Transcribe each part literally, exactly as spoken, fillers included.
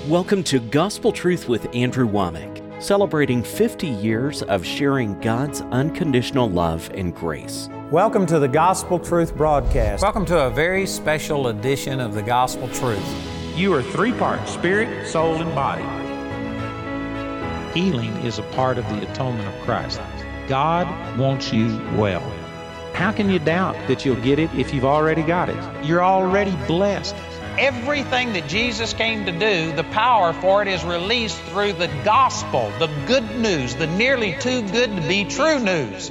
Welcome to Gospel Truth with Andrew Womack, celebrating fifty years of sharing God's unconditional love and grace. Welcome to the Gospel Truth broadcast. Welcome to a very special edition of the Gospel Truth. You are three parts, spirit, soul, and body. Healing is a part of the atonement of Christ. God wants you well. How can you doubt that you'll get it if you've already got it? You're already blessed. Everything that Jesus came to do, the power for it is released through the gospel, the good news, the nearly too good to be true news.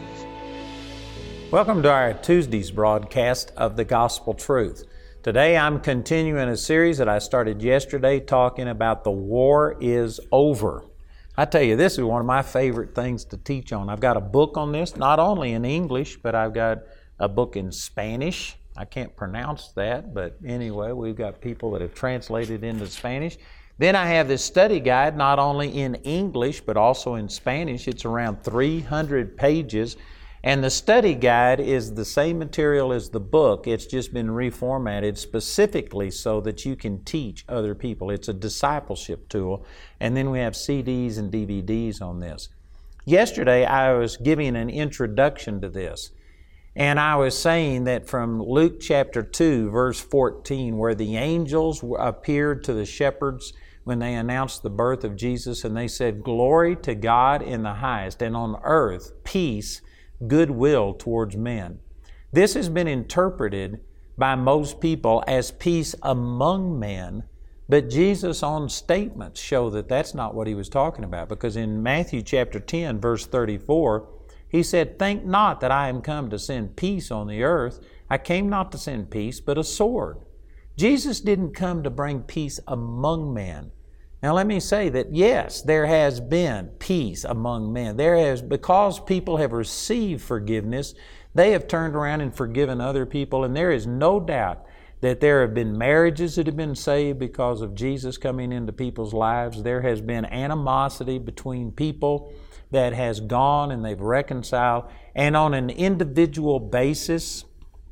Welcome to our Tuesday's broadcast of the Gospel Truth. Today I'm continuing a series that I started yesterday talking about the war is over. I tell you, this is one of my favorite things to teach on. I've got a book on this, not only in English, but I've got a book in Spanish. I can't pronounce that, but anyway, we've got people that have translated into Spanish. Then I have this study guide, not only in English, but also in Spanish. It's around three hundred pages. And the study guide is the same material as the book. It's just been reformatted specifically so that you can teach other people. It's a discipleship tool. And then we have C Ds and D V Ds on this. Yesterday, I was giving an introduction to this. And I was saying that from Luke chapter two, verse fourteen, where the angels appeared to the shepherds when they announced the birth of Jesus, and they said, "Glory to God in the highest, and on earth peace, goodwill towards men." This has been interpreted by most people as peace among men, but Jesus' own statements show that that's not what he was talking about, because in Matthew chapter ten, verse thirty-four, he said, "Think not that I am come to send peace on the earth. I came not to send peace, but a sword." Jesus didn't come to bring peace among men. Now let me say that yes, there has been peace among men. There has, because people have received forgiveness, they have turned around and forgiven other people, and there is no doubt that there have been marriages that have been saved because of Jesus coming into people's lives. There has been animosity between people that has gone and they've reconciled. And on an individual basis,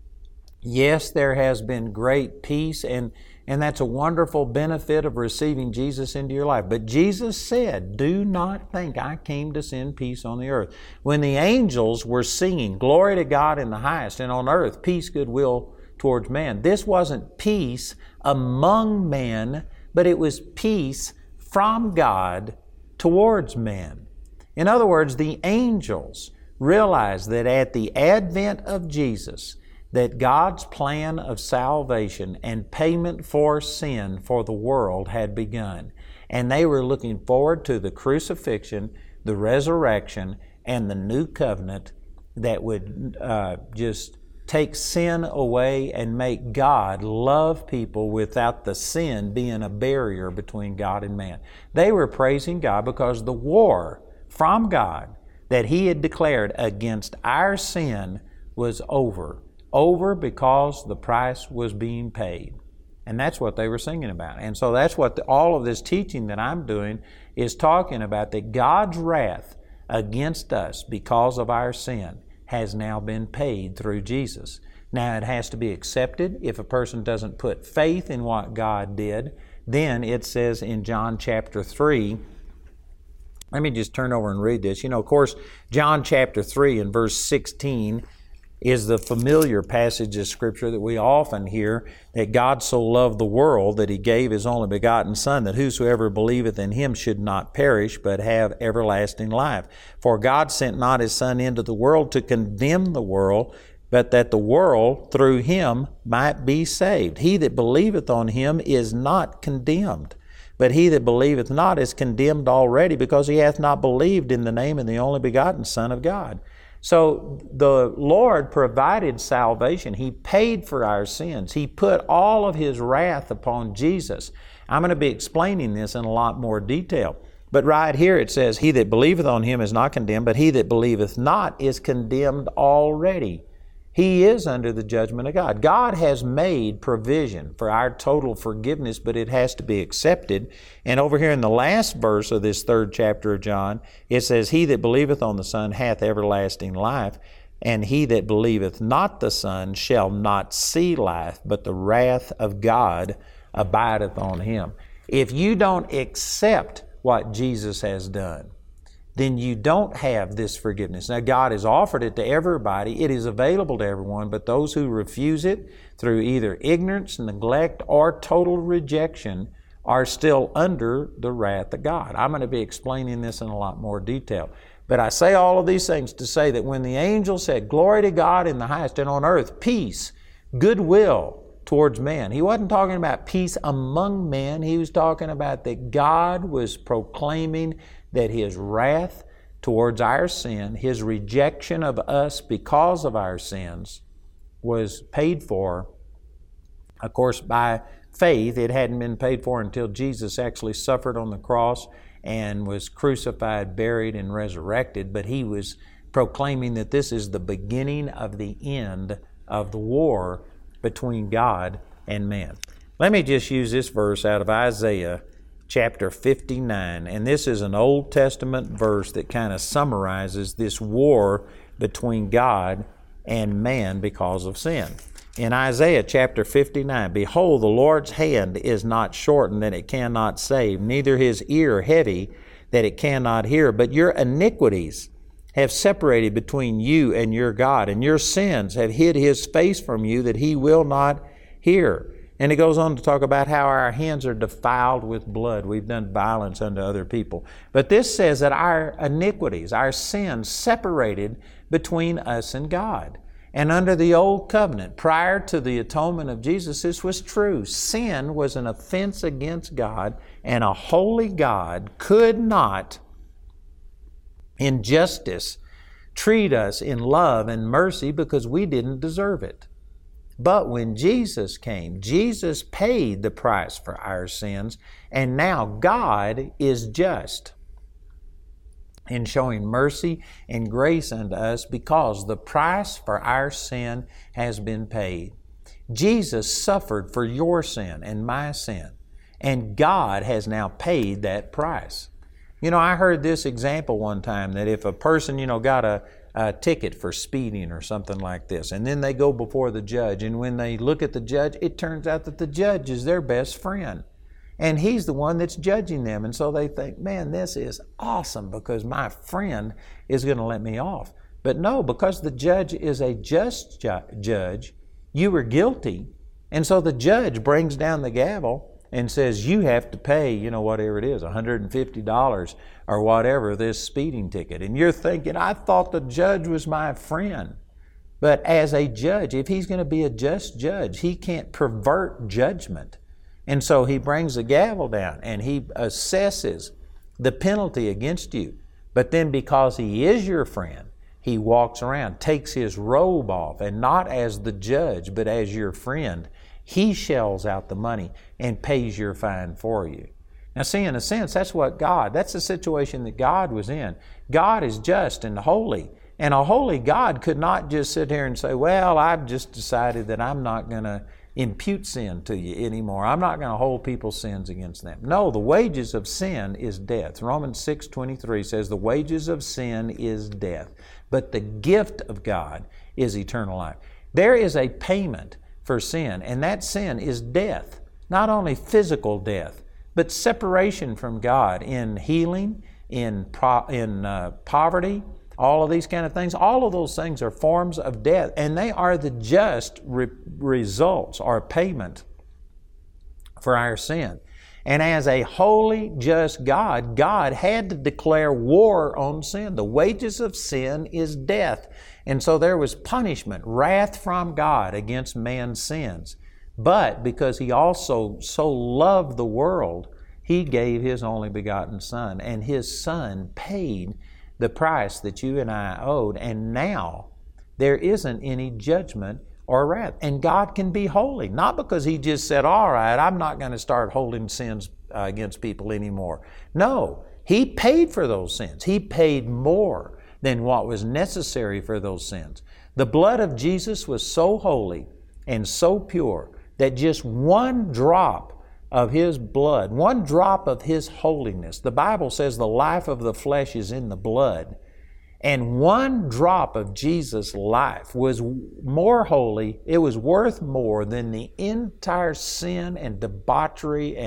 yes, there has been great peace, and, and that's a wonderful benefit of receiving Jesus into your life. But Jesus said, "Do not think I came to send peace on the earth." When the angels were singing, "Glory to God in the highest, and on earth peace, goodwill towards man," this wasn't peace among men, but it was peace from God towards men. In other words, the angels realized that at the advent of Jesus, that God's plan of salvation and payment for sin for the world had begun. And they were looking forward to the crucifixion, the resurrection, and the new covenant that would uh, just take sin away and make God love people without the sin being a barrier between God and man. They were praising God because the war from God that He had declared against our sin was over. Over because the price was being paid. And that's what they were singing about. And so that's what the, all of this teaching that I'm doing is talking about, that God's wrath against us because of our sin has now been paid through Jesus. Now it has to be accepted. If a person doesn't put faith in what God did, then it says in John chapter three, let me just turn over and read this. You know, of course, John chapter three and verse sixteen is the familiar passage of Scripture that we often hear, that God so loved the world that He gave His only begotten Son, that whosoever believeth in Him should not perish, but have everlasting life. For God sent not His Son into the world to condemn the world, but that the world through Him might be saved. He that believeth on Him is not condemned, but he that believeth not is condemned already, because he hath not believed in the name of the only begotten Son of God. So the Lord provided salvation. He paid for our sins. He put all of His wrath upon Jesus. I'm going to be explaining this in a lot more detail. But right here it says, "He that believeth on Him is not condemned, but he that believeth not is condemned already." He is under the judgment of God. God has made provision for our total forgiveness, but it has to be accepted. And over here in the last verse of this third chapter of John, it says, "He that believeth on the Son hath everlasting life, and he that believeth not the Son shall not see life, but the wrath of God abideth on him." If you don't accept what Jesus has done, then you don't have this forgiveness. Now, God has offered it to everybody. It is available to everyone, but those who refuse it through either ignorance, neglect, or total rejection are still under the wrath of God. I'm going to be explaining this in a lot more detail. But I say all of these things to say that when the angel said, "Glory to God in the highest, and on earth peace, goodwill towards men," he wasn't talking about peace among men. He was talking about that God was proclaiming that His wrath towards our sin, His rejection of us because of our sins, was paid for, of course, by faith. It hadn't been paid for until Jesus actually suffered on the cross and was crucified, buried, and resurrected. But He was proclaiming that this is the beginning of the end of the war between God and man. Let me just use this verse out of Isaiah chapter fifty-nine, and this is an Old Testament verse that kind of summarizes this war between God and man because of sin. In Isaiah chapter fifty-nine, "Behold, the Lord's hand is not shortened that it cannot save, neither His ear heavy that it cannot hear. But your iniquities have separated between you and your God, and your sins have hid His face from you that He will not hear." And it goes on to talk about how our hands are defiled with blood. We've done violence unto other people. But this says that our iniquities, our sins, separated between us and God. And under the Old Covenant, prior to the atonement of Jesus, this was true. Sin was an offense against God, and a holy God could not, in justice, treat us in love and mercy because we didn't deserve it. But when Jesus came, Jesus paid the price for our sins, and now God is just in showing mercy and grace unto us because the price for our sin has been paid. Jesus suffered for your sin and my sin, and God has now paid that price. You know, I heard this example one time that if a person, you know, got a a ticket for speeding or something like this, and then they go before the judge, and when they look at the judge, it turns out that the judge is their best friend, and he's the one that's judging them, and so they think, man, this is awesome because my friend is going to let me off. But no, because the judge is a just ju- judge, you were guilty, and so the judge brings down the gavel and says, you have to pay, you know, whatever it is, one hundred fifty dollars or whatever, this speeding ticket. And you're thinking, I thought the judge was my friend. But as a judge, if he's going to be a just judge, he can't pervert judgment. And so he brings the gavel down and he assesses the penalty against you. But then because he is your friend, he walks around, takes his robe off, and not as the judge, but as your friend, he shells out the money and pays your fine for you. Now see, in a sense, that's what God, that's the situation that God was in. God is just and holy. And a holy God could not just sit here and say, well, I've just decided that I'm not going to impute sin to you anymore. I'm not going to hold people's sins against them. No, the wages of sin is death. Romans six twenty-three says the wages of sin is death, but the gift of God is eternal life. There is a payment for sin, and that sin is death. Not only physical death, but separation from God in healing, in, pro- in uh, poverty, all of these kind of things. All of those things are forms of death, and they are the just re- results or payment for our sin. And as a holy, just God, God had to declare war on sin. The wages of sin is death. And so there was punishment, wrath from God against man's sins. But because He also so loved the world, He gave His only begotten Son. And His Son paid the price that you and I owed. And now there isn't any judgment or wrath. And God can be holy, not because He just said, all right, I'm not going to start holding sins uh, against people anymore. No, He paid for those sins. He paid more than what was necessary for those sins. The blood of Jesus was so holy and so pure that just one drop of His blood, one drop of His holiness, the Bible says the life of the flesh is in the blood, and one drop of Jesus' life was more holy, it was worth more than the entire sin and debauchery and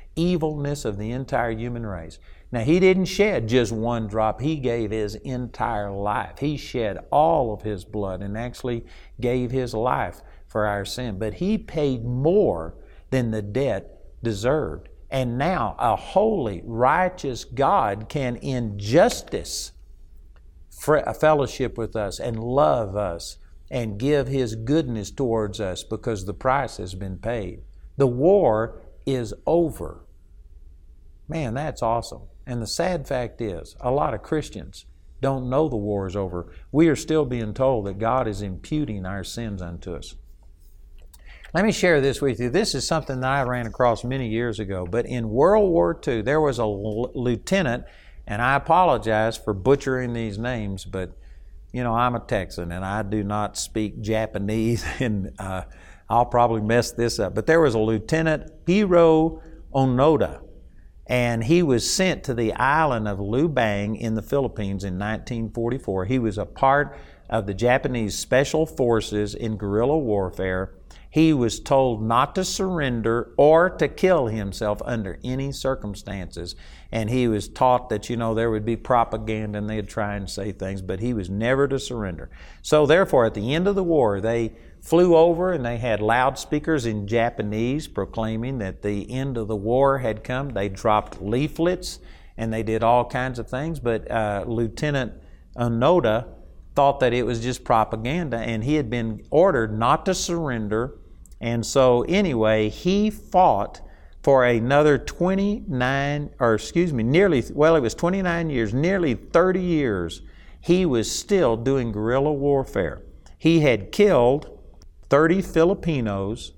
evilness of the entire human race. Now, He didn't shed just one drop. He gave His entire life. He shed all of His blood and actually gave His life for our sin. But He paid more than the debt deserved. And now a holy, righteous God can in justice fellowship with us and love us and give His goodness towards us because the price has been paid. The war is over. Man, that's awesome. And the sad fact is, a lot of Christians don't know the war is over. We are still being told that God is imputing our sins unto us. Let me share this with you. This is something that I ran across many years ago. But in World War Two, there was a l- lieutenant, and I apologize for butchering these names, but you know, I'm a Texan and I do not speak Japanese, and uh, I'll probably mess this up. But there was a Lieutenant Hiro Onoda, and he was sent to the island of Lubang in the Philippines in nineteen forty-four. He was a part of the Japanese Special Forces in guerrilla warfare. He was told not to surrender or to kill himself under any circumstances. And he was taught that, you know, there would be propaganda and they'd try and say things, but he was never to surrender. So therefore, at the end of the war, they flew over and they had loudspeakers in Japanese proclaiming that the end of the war had come. They dropped leaflets and they did all kinds of things, but uh, Lieutenant Onoda thought that it was just propaganda, and he had been ordered not to surrender. And so anyway, he fought for another twenty-nine, or excuse me, nearly, well, it was twenty-nine years, nearly thirty years, he was still doing guerrilla warfare. He had killed thirty Filipinos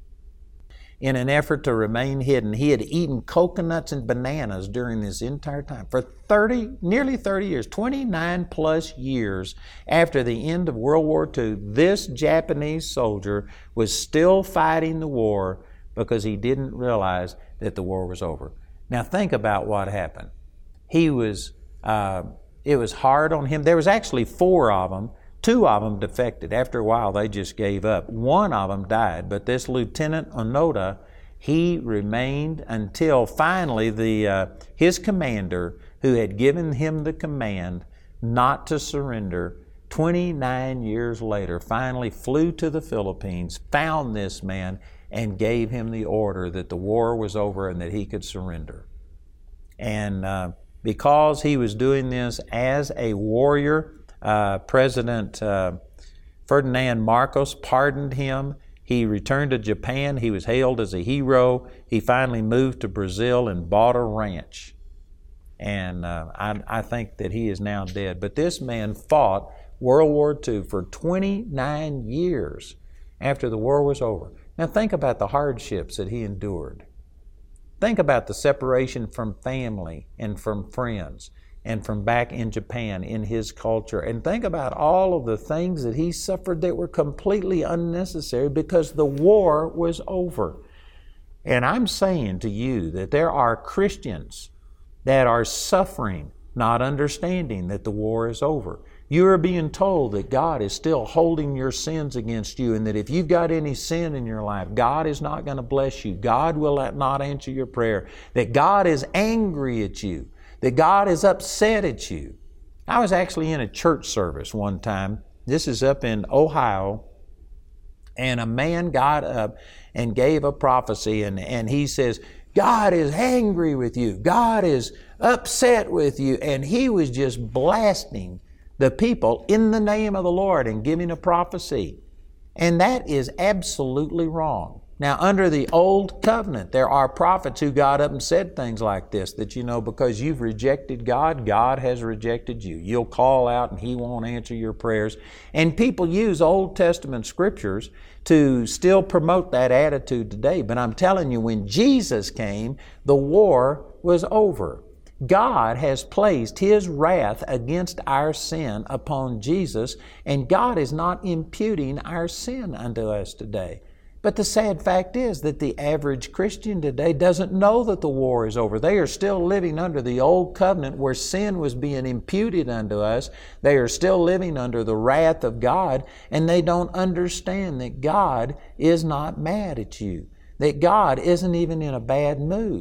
in an effort to remain hidden. He had eaten coconuts and bananas during this entire time. For thirty, nearly thirty years, twenty-nine plus years after the end of World War Two, this Japanese soldier was still fighting the war because he didn't realize that the war was over. Now think about what happened. He was, uh, it was hard on him. There was actually four of them. Two of them defected. After a while, they just gave up. One of them died, but this Lieutenant Onoda, he remained until finally the uh, his commander, who had given him the command not to surrender, twenty-nine years later, finally flew to the Philippines, found this man, and gave him the order that the war was over and that he could surrender. And uh, because he was doing this as a warrior, Uh, President uh, Ferdinand Marcos pardoned him. He returned to Japan. He was hailed as a hero. He finally moved to Brazil and bought a ranch. And uh, I, I think that he is now dead. But this man fought World War Two for twenty-nine years after the war was over. Now think about the hardships that he endured. Think about the separation from family and from friends and from back in Japan in his culture. And think about all of the things that he suffered that were completely unnecessary because the war was over. And I'm saying to you that there are Christians that are suffering, not understanding that the war is over. You are being told that God is still holding your sins against you, and that if you've got any sin in your life, God is not going to bless you. God will not answer your prayer. That God is angry at you. That God is upset at you. I was actually in a church service one time. This is up in Ohio. And a man got up and gave a prophecy, and, and he says, God is angry with you. God is upset with you. And he was just blasting the people in the name of the Lord and giving a prophecy. And that is absolutely wrong. Now, under the Old Covenant, there are prophets who got up and said things like this, that, you know, because you've rejected God, God has rejected you. You'll call out and He won't answer your prayers. And people use Old Testament scriptures to still promote that attitude today. But I'm telling you, when Jesus came, the war was over. God has placed His wrath against our sin upon Jesus, and God is not imputing our sin unto us today. But the sad fact is that the average Christian today doesn't know that the war is over. They are still living under the old covenant where sin was being imputed unto us. They are still living under the wrath of God, and they don't understand that God is not mad at you, that God isn't even in a bad mood.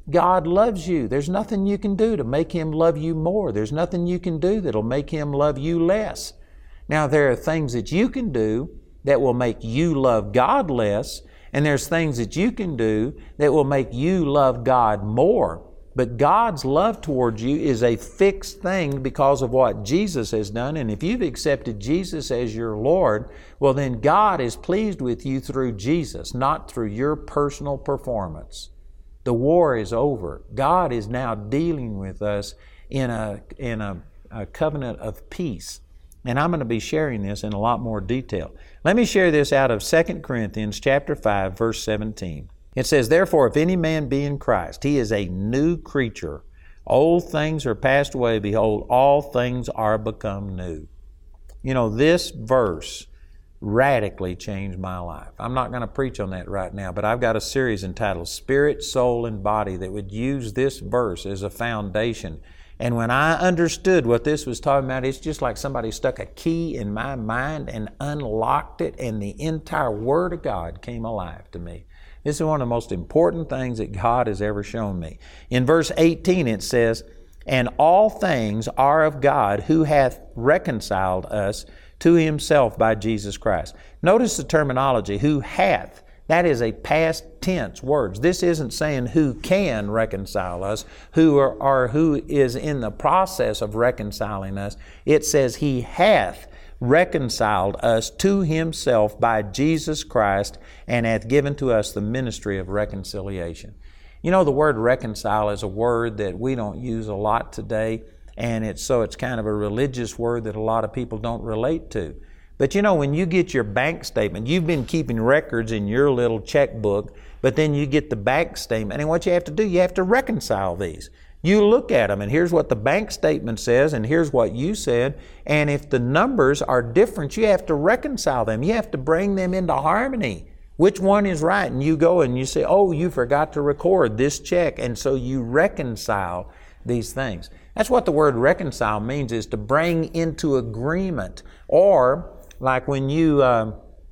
God loves you. There's nothing you can do to make Him love you more. There's nothing you can do that'll make Him love you less. Now, there are things that you can do that will make you love God less, and there's things that you can do that will make you love God more. But God's love towards you is a fixed thing because of what Jesus has done. And if you've accepted Jesus as your Lord, well then God is pleased with you through Jesus, not through your personal performance. The war is over. God is now dealing with us in a, in a, a covenant of peace. And I'm going to be sharing this in a lot more detail. Let me share this out of Second Corinthians chapter five, verse seventeen. It says, "Therefore, if any man be in Christ, he is a new creature. Old things are passed away. Behold, all things are become new." You know, this verse radically changed my life. I'm not going to preach on that right now, but I've got a series entitled Spirit, Soul, and Body that would use this verse as a foundation. And when I understood what this was talking about, it's just like somebody stuck a key in my mind and unlocked it, and the entire Word of God came alive to me. This is one of the most important things that God has ever shown me. In verse eighteen it says, "And all things are of God, who hath reconciled us to Himself by Jesus Christ." Notice the terminology, who hath. That is a past tense words. This isn't saying who can reconcile us, who are, or who is in the process of reconciling us. It says He hath reconciled us to Himself by Jesus Christ, and hath given to us the ministry of reconciliation. You know, the word reconcile is a word that we don't use a lot today, and it's so it's kind of a religious word that a lot of people don't relate to. But you know, when you get your bank statement, you've been keeping records in your little checkbook, but then you get the bank statement, and what you have to do, you have to reconcile these. You look at them, and here's what the bank statement says, and here's what you said, and if the numbers are different, you have to reconcile them. You have to bring them into harmony. Which one is right? And you go and you say, oh, you forgot to record this check, and so you reconcile these things. That's what the word reconcile means, is to bring into agreement. Or, like when you uh,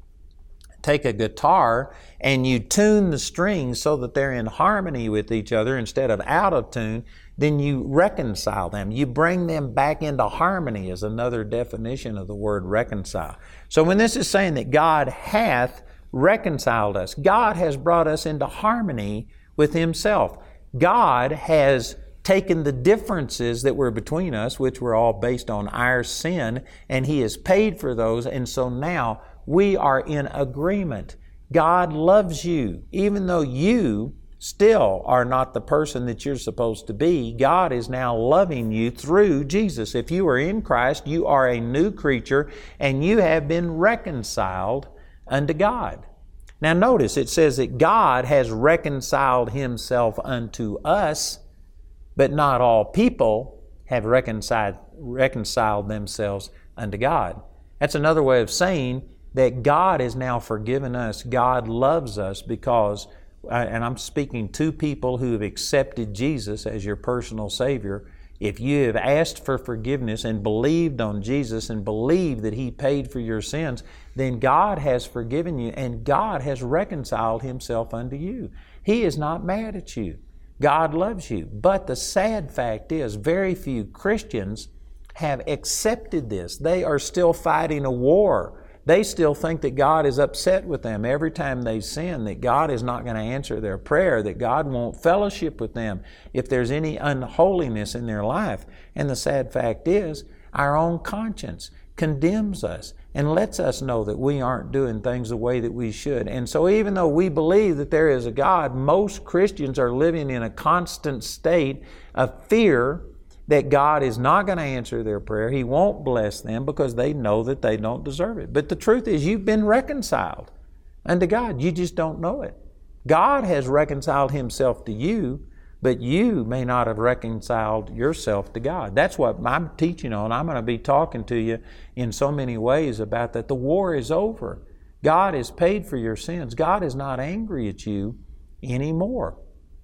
take a guitar and you tune the strings so that they're in harmony with each other instead of out of tune, then you reconcile them. You bring them back into harmony is another definition of the word reconcile. So when this is saying that God hath reconciled us, God has brought us into harmony with Himself. God has taken the differences that were between us, which were all based on our sin, and He has paid for those, and so now we are in agreement. God loves you. Even though you still are not the person that you're supposed to be, God is now loving you through Jesus. If you are in Christ, you are a new creature, and you have been reconciled unto God. Now notice, it says that God has reconciled Himself unto us, but not all people have reconciled, reconciled themselves unto God. That's another way of saying that God has now forgiven us. God loves us because, and I'm speaking to people who have accepted Jesus as your personal Savior. If you have asked for forgiveness and believed on Jesus and believed that He paid for your sins, then God has forgiven you, and God has reconciled Himself unto you. He is not mad at you. God loves you. But the sad fact is, very few Christians have accepted this. They are still fighting a war. They still think that God is upset with them every time they sin, that God is not going to answer their prayer, that God won't fellowship with them if there's any unholiness in their life. And the sad fact is, our own conscience condemns us and lets us know that we aren't doing things the way that we should. And so even though we believe that there is a God, most Christians are living in a constant state of fear that God is not going to answer their prayer. He won't bless them because they know that they don't deserve it. But the truth is, you've been reconciled unto God. You just don't know it. God has reconciled Himself to you, but you may not have reconciled yourself to God. That's what I'm teaching on. I'm going to be talking to you in so many ways about that. The war is over. God has paid for your sins. God is not angry at you anymore.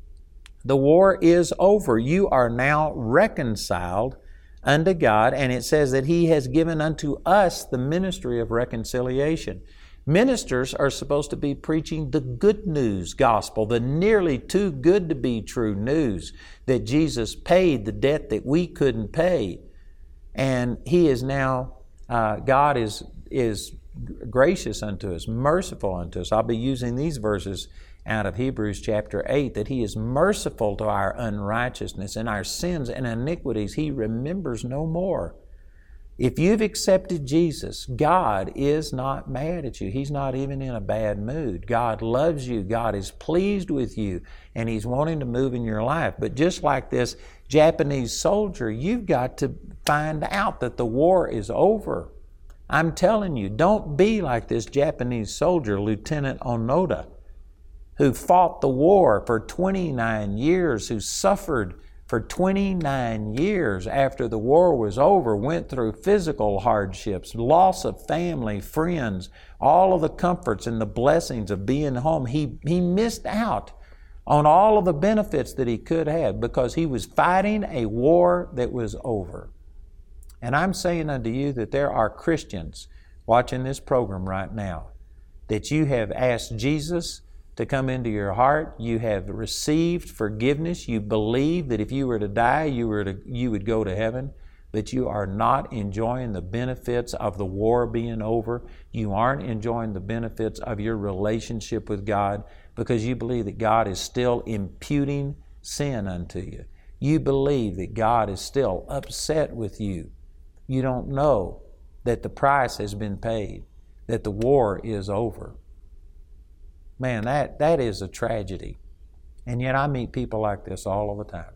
The war is over. You are now reconciled unto God, and it says that He has given unto us the ministry of reconciliation. Ministers are supposed to be preaching the good news gospel, the nearly too good to be true news that Jesus paid the debt that we couldn't pay. And He is now, uh, God is, is gracious unto us, merciful unto us. I'll be using these verses out of Hebrews chapter eight, that He is merciful to our unrighteousness and our sins and iniquities He remembers no more. If you've accepted Jesus, God is not mad at you. He's not even in a bad mood. God loves you. God is pleased with you, and He's wanting to move in your life. But just like this Japanese soldier, you've got to find out that the war is over. I'm telling you, don't be like this Japanese soldier, Lieutenant Onoda, who fought the war for twenty-nine years, who suffered for twenty-nine years after the war was over, went through physical hardships, loss of family, friends, all of the comforts and the blessings of being home. He, he missed out on all of the benefits that he could have because he was fighting a war that was over. And I'm saying unto you that there are Christians watching this program right now, that you have asked Jesus to come into your heart. You have received forgiveness. You believe that if you were to die, you were to, you would go to heaven, but you are not enjoying the benefits of the war being over. You aren't enjoying the benefits of your relationship with God because you believe that God is still imputing sin unto you. You believe that God is still upset with you. You don't know that the price has been paid, that the war is over. Man, that, that is a tragedy. And yet I meet people like this all of the time.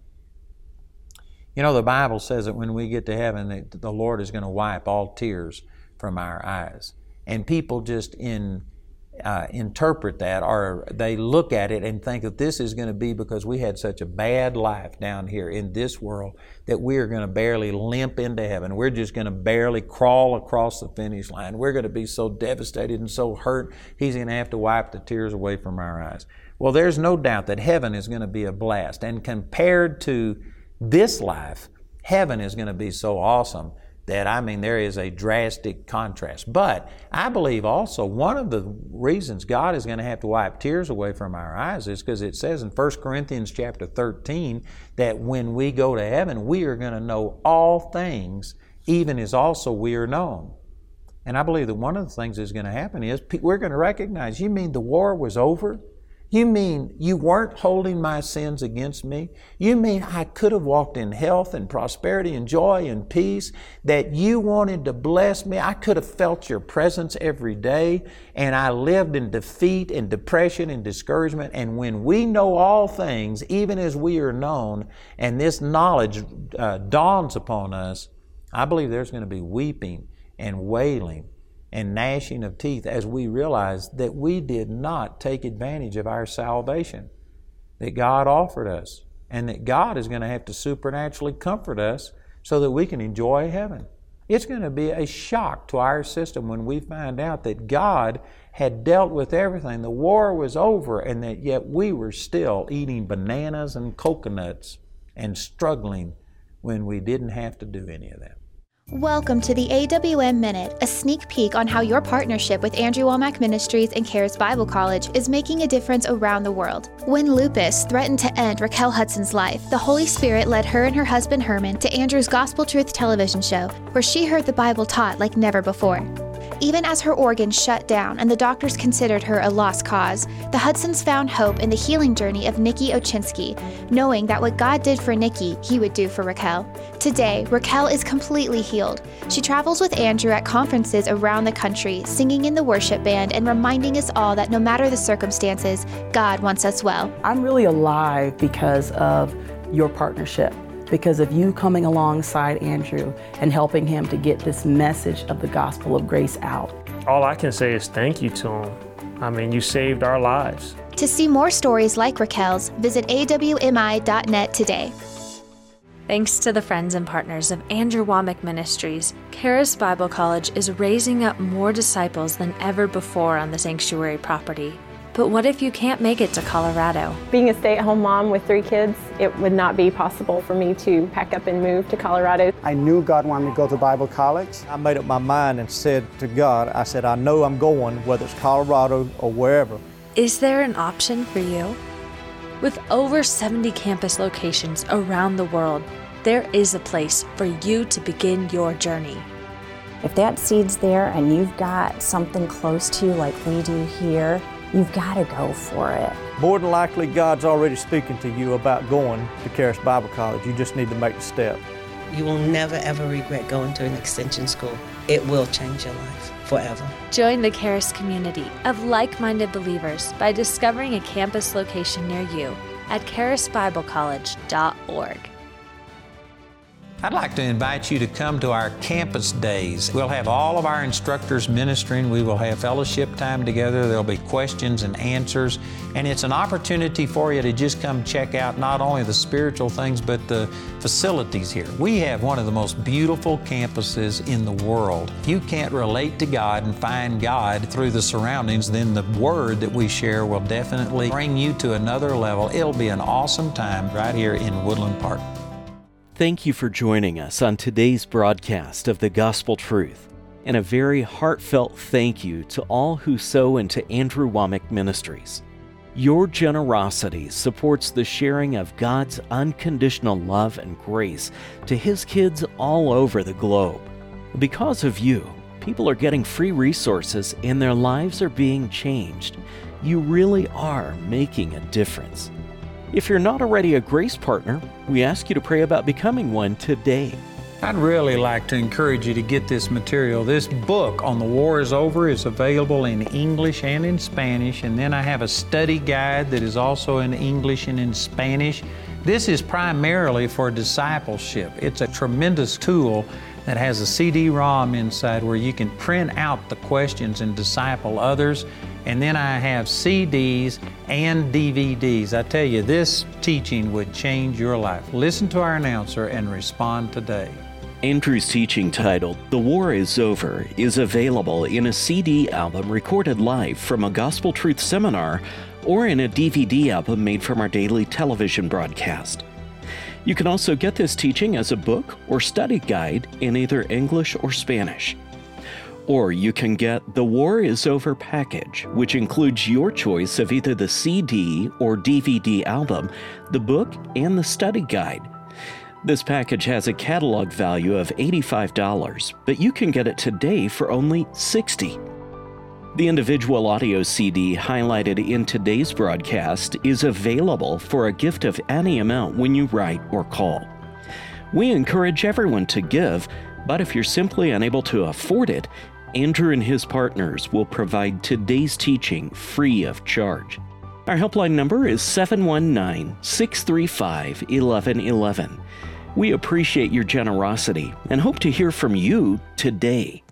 You know, the Bible says that when we get to heaven, that the Lord is going to wipe all tears from our eyes. And people just in, uh, interpret that, or they look at it and think that this is going to be because we had such a bad life down here in this world that we're going to barely limp into heaven. We're just going to barely crawl across the finish line. We're going to be so devastated and so hurt, He's going to have to wipe the tears away from our eyes. Well, there's no doubt that heaven is going to be a blast. And compared to this life, heaven is going to be so awesome that, I mean, there is a drastic contrast. But I believe also one of the reasons God is going to have to wipe tears away from our eyes is because it says in First Corinthians chapter thirteen that when we go to heaven, we are going to know all things, even as also we are known. And I believe that one of the things that's going to happen is we're going to recognize, you mean the war was over? You mean you weren't holding my sins against me? You mean I could have walked in health and prosperity and joy and peace, that you wanted to bless me? I could have felt your presence every day, and I lived in defeat and depression and discouragement. And when we know all things, even as we are known, and this knowledge uh, dawns upon us, I believe there's going to be weeping and wailing and gnashing of teeth as we realize that we did not take advantage of our salvation that God offered us, and that God is going to have to supernaturally comfort us so that we can enjoy heaven. It's going to be a shock to our system when we find out that God had dealt with everything. The war was over, and that yet we were still eating bananas and coconuts and struggling when we didn't have to do any of that. Welcome to the A W M Minute, a sneak peek on how your partnership with Andrew Wommack Ministries and Charis Bible College is making a difference around the world. When lupus threatened to end Raquel Hudson's life, the Holy Spirit led her and her husband Herman to Andrew's Gospel Truth television show, where she heard the Bible taught like never before. Even as her organs shut down and the doctors considered her a lost cause, the Hudsons found hope in the healing journey of Nikki Ochinsky, knowing that what God did for Nikki, He would do for Raquel. Today, Raquel is completely healed. She travels with Andrew at conferences around the country, singing in the worship band and reminding us all that no matter the circumstances, God wants us well. I'm really alive because of your partnership, because of you coming alongside Andrew and helping him to get this message of the gospel of grace out. All I can say is thank you to him. I mean, you saved our lives. To see more stories like Raquel's, visit A W M I dot net today. Thanks to the friends and partners of Andrew Wommack Ministries, Charis Bible College is raising up more disciples than ever before on the sanctuary property. But what if you can't make it to Colorado? Being a stay-at-home mom with three kids, it would not be possible for me to pack up and move to Colorado. I knew God wanted me to go to Bible college. I made up my mind and said to God, I said, I know I'm going, whether it's Colorado or wherever. Is there an option for you? With over seventy campus locations around the world, there is a place for you to begin your journey. If that seed's there and you've got something close to you like we do here, you've got to go for it. More than likely, God's already speaking to you about going to Charis Bible College. You just need to make the step. You will never, ever regret going to an extension school. It will change your life forever. Join the Charis community of like-minded believers by discovering a campus location near you at charis bible college dot org. I'd like to invite you to come to our campus days. We'll have all of our instructors ministering. We will have fellowship time together. There'll be questions and answers. And it's an opportunity for you to just come check out not only the spiritual things, but the facilities here. We have one of the most beautiful campuses in the world. If you can't relate to God and find God through the surroundings, then the Word that we share will definitely bring you to another level. It'll be an awesome time right here in Woodland Park. Thank you for joining us on today's broadcast of the Gospel Truth, and a very heartfelt thank you to all who sow into Andrew Wommack Ministries. Your generosity supports the sharing of God's unconditional love and grace to His kids all over the globe. Because of you, people are getting free resources and their lives are being changed. You really are making a difference. If you're not already a Grace Partner, we ask you to pray about becoming one today. I'd really like to encourage you to get this material. This book on The War is Over is available in English and in Spanish, and then I have a study guide that is also in English and in Spanish. This is primarily for discipleship. It's a tremendous tool that has a C D ROM inside where you can print out the questions and disciple others. And then I have C Ds and D V Ds. I tell you, this teaching would change your life. Listen to our announcer and respond today. Andrew's teaching titled, The War is Over, is available in a C D album recorded live from a Gospel Truth seminar or in a D V D album made from our daily television broadcast. You can also get this teaching as a book or study guide in either English or Spanish. Or you can get the War is Over package, which includes your choice of either the C D or D V D album, the book, and the study guide. This package has a catalog value of eighty-five dollars, but you can get it today for only sixty dollars. The individual audio C D highlighted in today's broadcast is available for a gift of any amount when you write or call. We encourage everyone to give, but if you're simply unable to afford it, Andrew and his partners will provide today's teaching free of charge. Our helpline number is seven one nine, six three five, one one one one. We appreciate your generosity and hope to hear from you today.